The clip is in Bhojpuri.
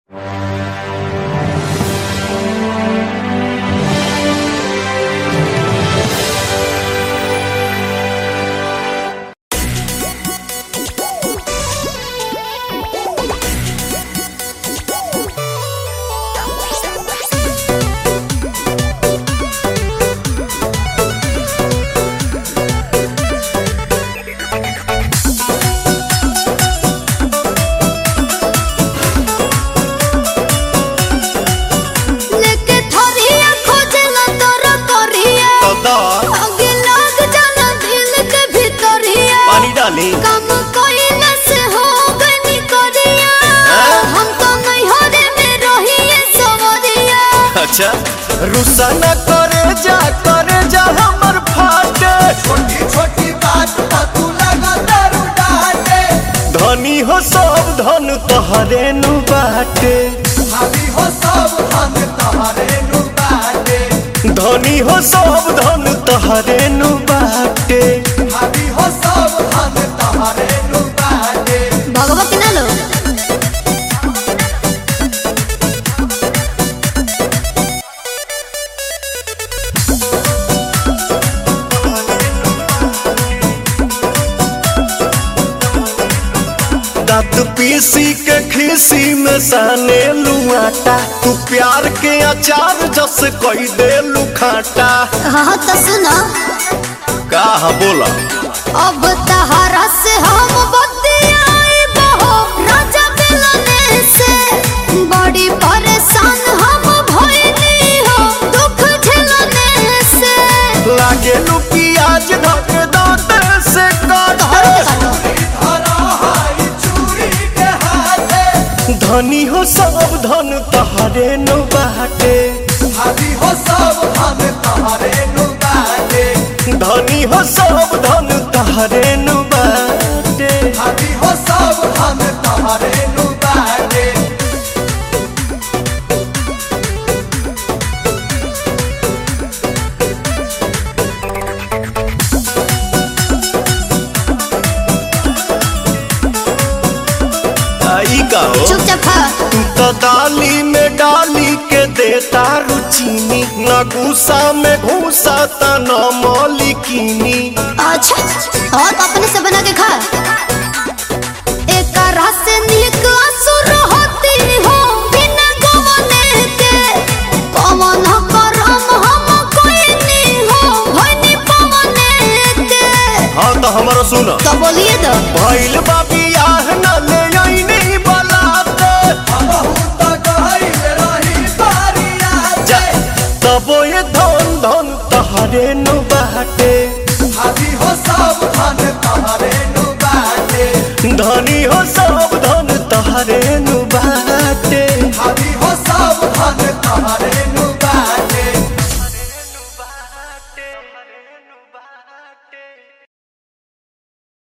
अच्छा रुसा न करे जा हमर फाटे छोटी छोटी बात पर तू लगा दारू डाटे धनी हो सब धन तोहरे नु बाटे भाभी हो सब धन तोहरे नु बाटे धनी हो सब धन तोहरे नु बाटे भाभी हो सब धन तोहरे नु बाटे भगवती ना लो दांत पीसी के खीसी में साने लुआटा तू प्यार के अचार जस कोई दे लुखाटा। हाँ तो सुनो का बोला अब तहरा से हम बतियाई बहो राजा मिलने से बड़ी परेशान हम भइली हो दुख झेलने से लागे लू प्याज धक दांत से काटे धनी हो सब धन तोहरे नु बाटे भाभी हो सब धन तोहरे नु बाटे धनी हो सब धन तोहरे नु बाटे भाभी हो सब धन तोहरे नु बाटे आई का हो चुपचाप तू तो दाली में डाली के देता रुचीनी न गुस्सा में घूसा त न मौलिकीनी। अच्छा और अपने से बना के खा एक रस से नीक असुर होती हो बिना गवने के पवन करम हम कोई नहीं हो भइनी पवने के। हाँ तो हमारा सुन तो बोलिए तो भइल बाबी आह न ले आई नहीं बलाते बहुत गहरी रही बारिया तबो ये धन धन तोहरे नु बाटे भाभी हो सब धन तोहरे नु बाटे धनी हो सब धन तोहरे